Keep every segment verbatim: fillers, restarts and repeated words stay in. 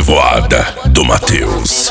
Revoada do Matheus.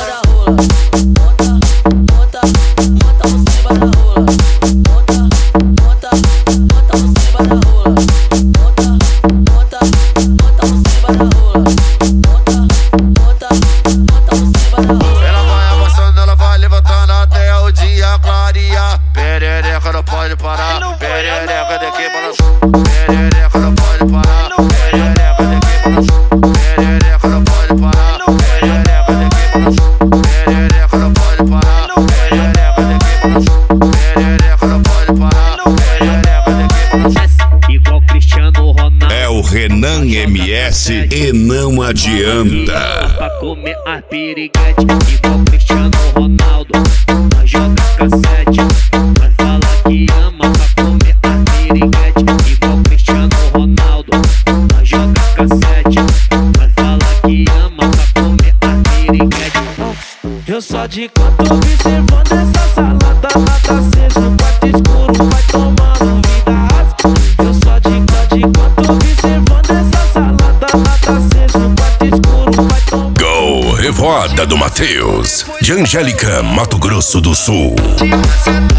Ela vai avançando, ela vai levantando até o dia clarear. Perereca não pode parar, perereca de que balançou. Perereca não pode parar, perereca de que balançou. Perereca não pode parar, perereca de que balançou. Perereca não pode parar, perereca de que balançou. Perereca não pode parar, perereca de que balançou. Igual Cristiano Ronaldo. É o Renan M S e não adianta. Pra comer a piriguete. Igual Cristiano Ronaldo. Nós joga cassete. Vai falar que ama pra comer a piriguete. Igual Cristiano Ronaldo. Nós joga cassete. Vai falar que ama pra comer a piriguete. Eu só de canto observando essa salada. Nada acesa, quarto escuro, vai tomando vida rasa. Eu só de canto, de canto observando essa salada. Nada acesa, quarto escuro, vai tomando. Go Revoada do Matheus, de Angélica, Mato Grosso do Sul. Você